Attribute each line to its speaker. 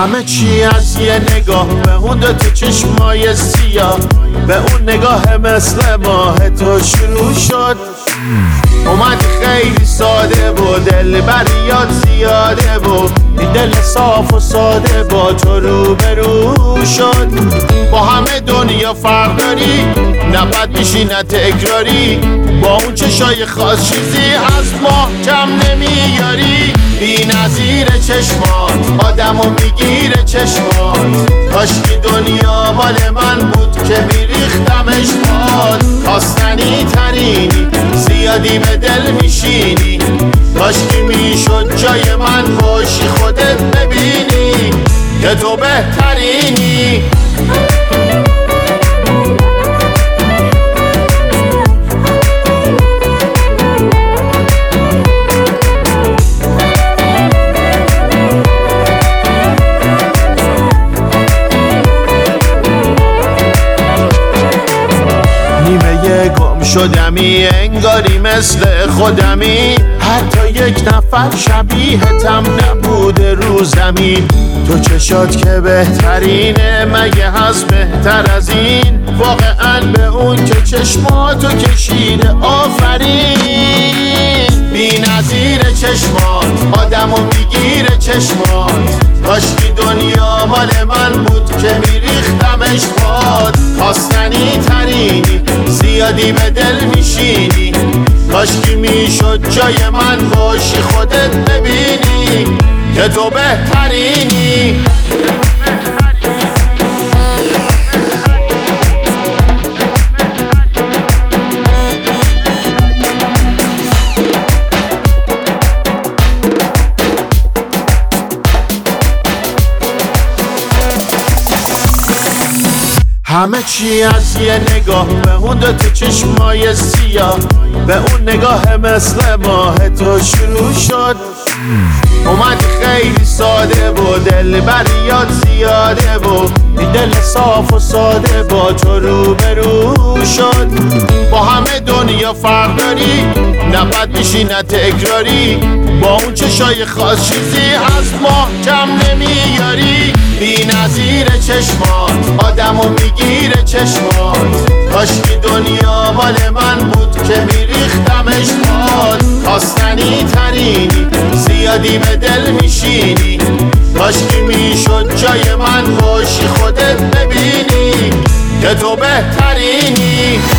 Speaker 1: همه چی از یه نگاه به اون دوتا چشمای سیاه، به اون نگاه مثل ماه تو شروع شد. اومدی خیلی ساده و دل بریات زیاده و این دل صاف و ساده با تو روبرو شد. با همه دنیا فرق داری، نه بد میشی نه تکراری، با اون چشای خاص چیزی از ما کم نمیاری. بی نظیر چشمات آدمو میگیره چشمات، کاشکی دنیا مال من بود که میریختمش باد. خواستنی ترینی زیادی به دل میشینی، کاشکی میشد جای من باشی خودت ببینی که تو بهترینی. گم شدمی انگاری مثل خودمی، حتی یک نفر شبیهتم نبوده رو زمین. تو چشات که بهترینه مگه هست بهتر از این؟ واقعا به اون که چشماتو کشیده آفرین. بی نظیر چشمات آدمو میگیره چشمات، کاشکی دنیا مال من بود که میریختمش باد. خواستنی ترینی زیادی به دل میشینی، کاشکی میشد جای من باشی خودت ببینی که تو بهترینی. همه چی از یه نگاه به اون دوتا چشمای سیاه، به اون نگاه مثل ماه تو شروع شد. اومدی خیلی ساده و دل بریات زیاده و این دل صاف و ساده با تو روبرو شد. با همه دنیا فرق داری، نه بد میشی نه تکراری، با اون چشای خاص چیزی از ما کم نمیاری. بی نظیر چشمات آدمو میگیره چشمات، کاشکی دنیا مال من بود که میریختمش باد. خواستنی ترینی زیادی به دل میشینی، کاشکی میشد جای من باشی خودت ببینی که تو بهترینی.